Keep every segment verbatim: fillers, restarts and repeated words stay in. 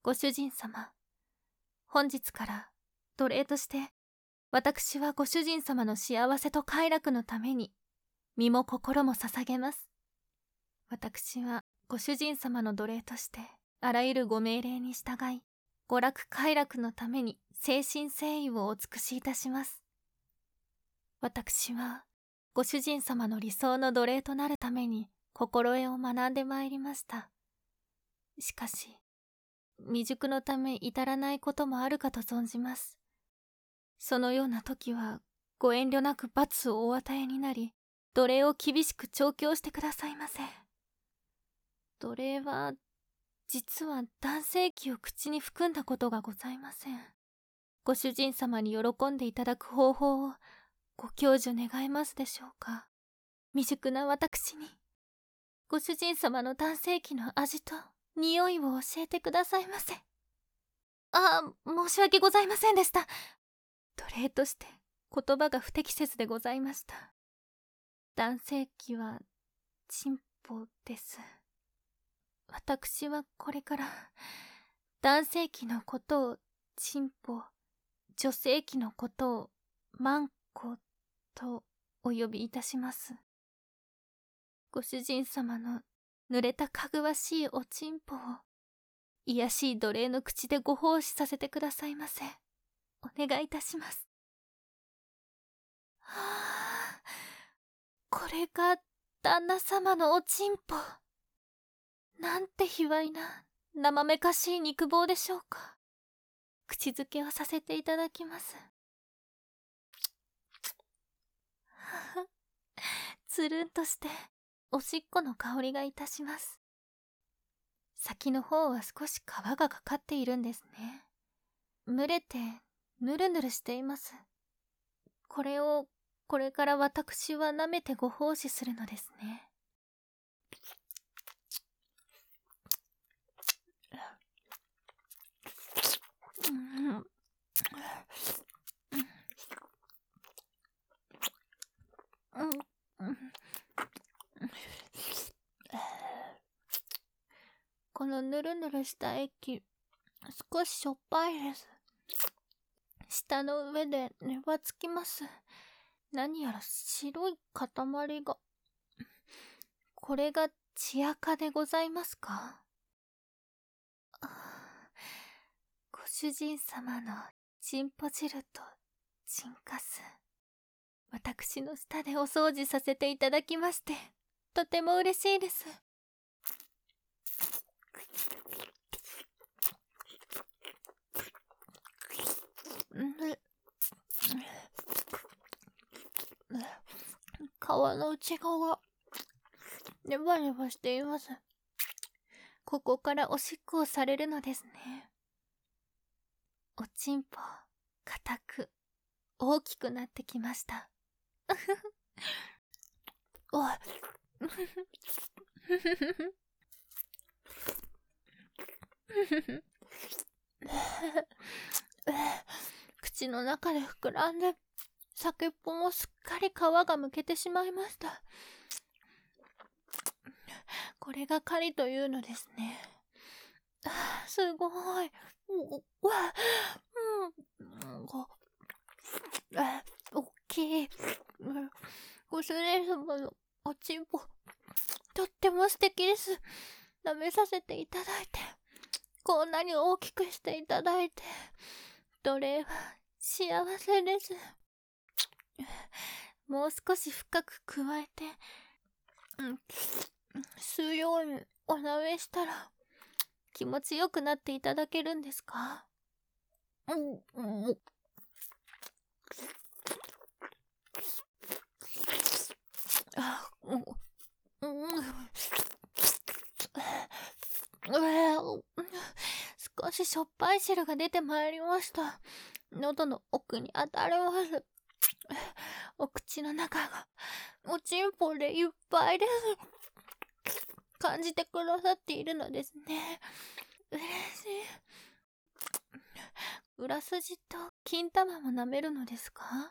ご主人様、本日から奴隷として私はご主人様の幸せと快楽のために身も心も捧げます。私はご主人様の奴隷としてあらゆるご命令に従い、娯楽快楽のために誠心誠意をお尽くしいたします。私はご主人様の理想の奴隷となるために心得を学んでまいりました。しかし未熟のため至らないこともあるかと存じます。そのような時はご遠慮なく罰をお与えになり、奴隷を厳しく調教してくださいませ。奴隷は実は男性器を口に含んだことがございません。ご主人様に喜んでいただく方法をご教授願えますでしょうか。未熟な私にご主人様の男性器の味と匂いを教えてくださいませ。あ、申し訳ございませんでした。奴隷として言葉が不適切でございました。男性器はチンポです。私はこれから男性器のことをチンポ、女性器のことをマンコとお呼びいたします。ご主人様の濡れたかぐわしいおちんぽを卑しい奴隷の口でご奉仕させてくださいませ。お願いいたします。はあ、これが旦那様のおちんぽ。なんて卑猥な生めかしい肉棒でしょうか。口づけをさせていただきます。はは、つるんとしておしっこの香りがいたします。先の方は少し皮がかかっているんですね。蒸れてぬるぬるしています。これをこれから私は舐めてご奉仕するのですね。うんうんうん、このぬるぬるした液、少ししょっぱいです。舌の上で粘つきます。何やら白い塊が。これが血垢でございますか？ご主人様のチンポ汁とチンカス、私の舌でお掃除させていただきまして、とても嬉しいです。皮の内側、ネバネバしています。ここからおしっこをされるのですね。おちんぽ、硬く、大きくなってきました。おい。口の中で膨らんで、先っぽもすっかり皮がむけてしまいました。これが狩りというのですね。すごい。うわ、うん、ご、おっきい。ご主人様のおちんぽ、とっても素敵です。舐めさせていただいて、こんなに大きくしていただいて、奴隷は幸せです。もう少し深く加えて、うん、吸うようにお舐めしたら気持ちよくなっていただけるんですか？うん、うん、あ、うん、うん、少ししょっぱい汁が出てまいりました。喉の奥に当たります。お口の中がおちんぽでいっぱいです。感じてくださっているのですね。嬉しい。裏筋と金玉も舐めるのですか？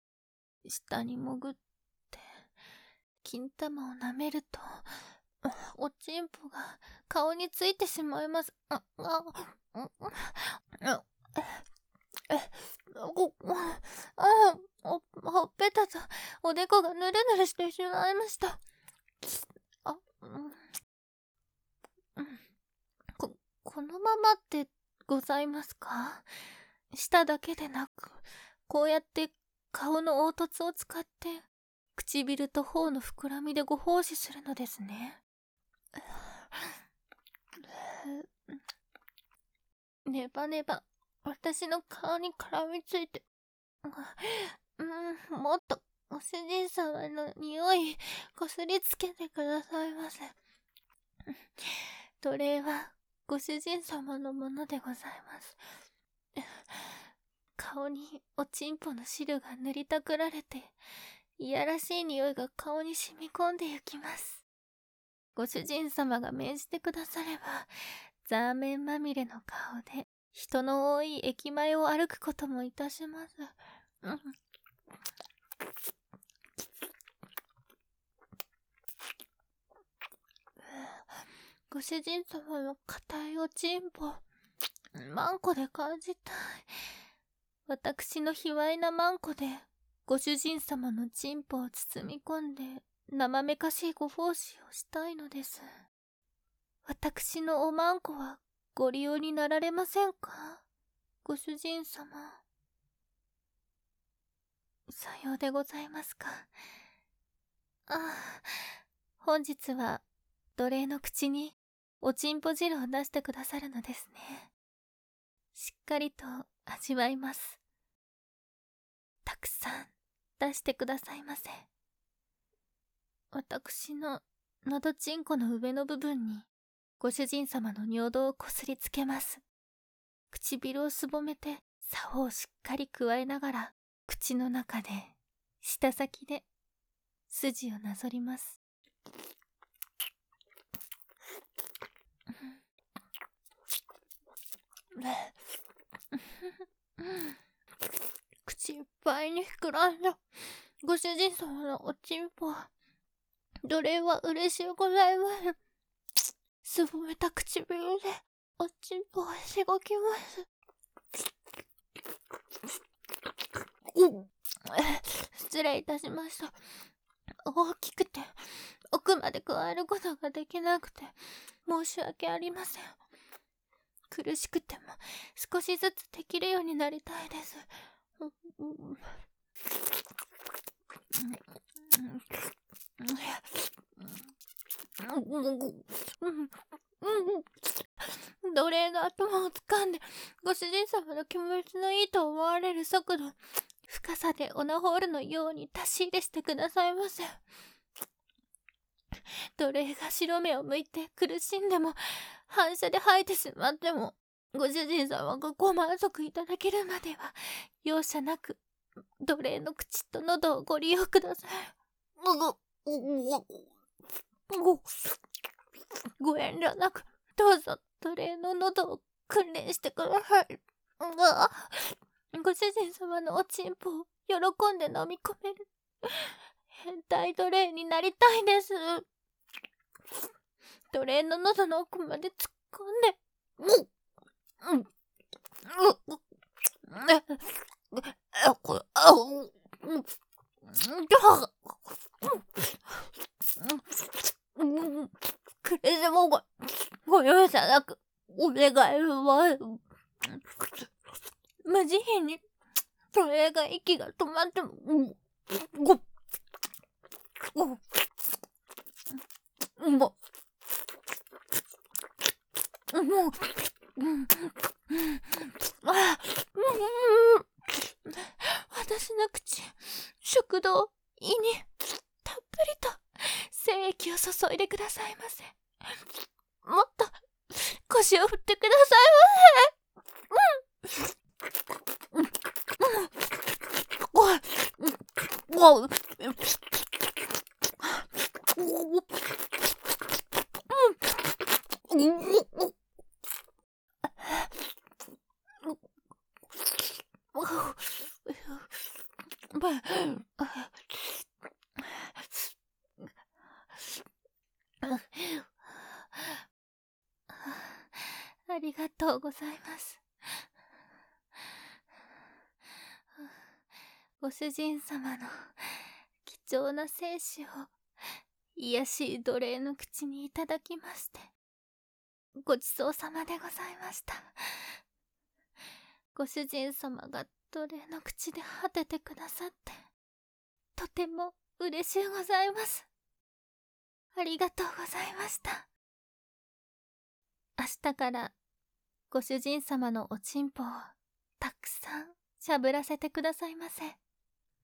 下に潜って金玉を舐めるとおちんぽが顔についてしまいます。あ、あ、あ、あ、え、ご、あ、お、ほっぺたとおでこがぬるぬるしてしまいました。あ、うん、こ、このままってございますか？舌だけでなく、こうやって顔の凹凸を使って、唇と頬の膨らみでご奉仕するのですね。ネバネバ、私の顔に絡みついて、うん、もっとご主人様の匂いこすりつけてくださいませ。奴隷はご主人様のものでございます。顔におちんぽの汁が塗りたくられて、いやらしい匂いが顔に染み込んでゆきます。ご主人様が命じてくだされば、ザーメンまみれの顔で人の多い駅前を歩くこともいたします。うん、ご主人様の硬いおちんぽ、マンコで感じたい。私の卑猥なマンコで、ご主人様のちんぽを包み込んで、生めかしいご奉仕をしたいのです。私のおまんこはご利用になられませんか？ご主人様。さようでございますか。ああ、本日は奴隷の口におちんぽ汁を出してくださるのですね。しっかりと味わいます。たくさん出してくださいませ。私ののどちんこの上の部分にご主人様の尿道をこすりつけます。唇をすぼめて竿をしっかり加えながら、口の中で舌先で筋をなぞります。口いっぱいに膨らんだご主人様のおちんぽ、奴隷は嬉しゅうございます。すぼめた唇でおちんぽをしごきます。失礼いたしました。大きくて奥まで加えることができなくて申し訳ありません。苦しくても少しずつできるようになりたいです。奴隷が頭を掴んでご主人様の気持ちのいいと思われる速度、深さでオナホールのように出し入れしてくださいませ。奴隷が白目を向いて苦しんでも、反射で吐いてしまっても、ご主人様がご満足いただけるまでは容赦なく奴隷の口と喉をご利用ください。ごご遠慮なくどうぞ奴隷の喉を訓練してください。ご主人様のおちんぽを喜んで飲み込める変態奴隷になりたいです。奴隷の喉の奥まで突っ込んで、うんうん、くれでもご、ご容赦なくお願いします。無慈悲にそれが息が止まっても、ご、ご、もう、もう、あ、私の口、食道、胃にたっぷりと精液を注いでくださいませ。もっと腰を振ってくださいませ。うん、うん、うん、 とうございます。ご主人様の貴重な精子を癒やしい奴隷の口にいただきまして、ごちそうさまでございました。ご主人様が奴隷の口で果ててくださって、とても嬉しゅうございます。ありがとうございました。明日からご主人様のおちんぽをたくさんしゃぶらせてくださいませ。